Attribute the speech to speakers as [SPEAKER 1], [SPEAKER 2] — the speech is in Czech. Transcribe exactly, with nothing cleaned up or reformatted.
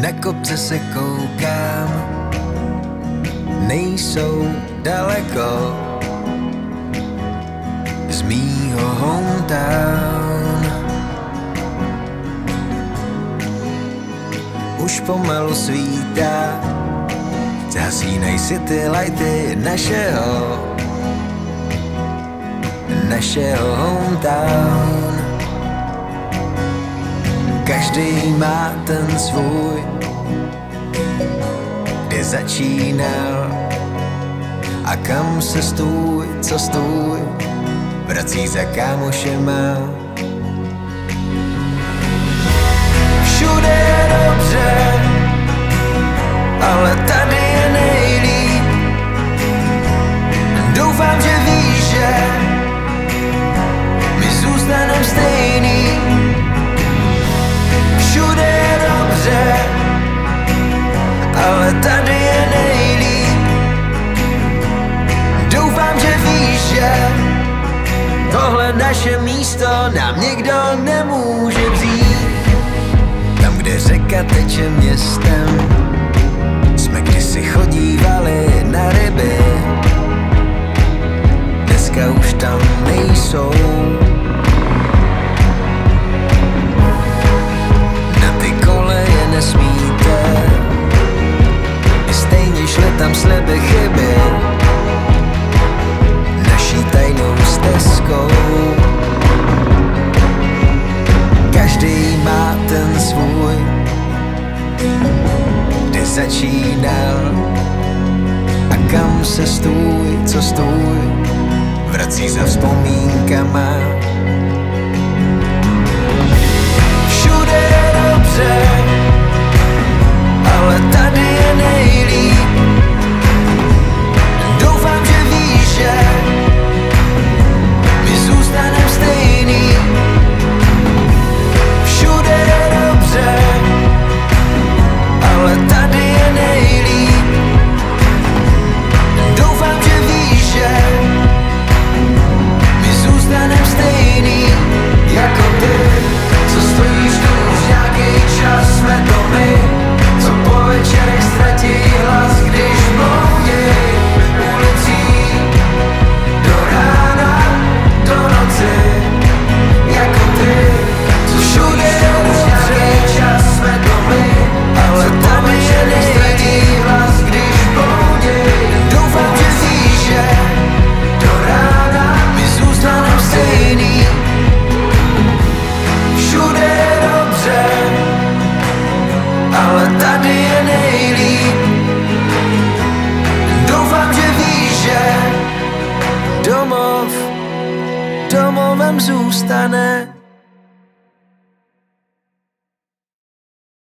[SPEAKER 1] Na kopce se koukám, nejsou daleko z mýho hometown. Už pomalu svítá, zhasínej si ty lighty našeho, našeho hometown. Každý má ten svůj, kde začínal a kam se stůj, co stůj, vrací za kámošema. Všude je dobře, ale tady je nejlíp. Doufám, že víš, že my zůstanem stejný. Všude je dobře, ale tady je nejlíp. Doufám, že víš, že tohle naše místo nám někdo nemůže vzít. Tam, kde řeka teče městem, jsme kdysi chodívali na ryby. Dneska už tam nejsou. Na ty koleje nesmíte, i stejně šli tam sliby chyby naší tajnou stezkou. Každý má ten svůj, kde začínal a kam se stůj, co stůj, vrací za vzpomínkama. Všude je dobře, ale tady je nejlíp. Doufám, že víš, že my zůstanem stejný. Všude je dobře, ale tady je nejlíp. Doufám, že víš, že my zůstanem stejný. Jako ty, co stojíš tu už nějaký čas, jsme to my, co po večerech ztratí hlas, když blouděj ulicí do rána, do noci. Jako ty, co všude je už nějaký čas, jsme to my, ale tady je nejlíp hlas, když blouděj. Doufám, že víš, že do rána my zůstanem stejný. Všude je dobře, ale tady je nejlíp. Doufám, že víš, že domov domovem zůstane.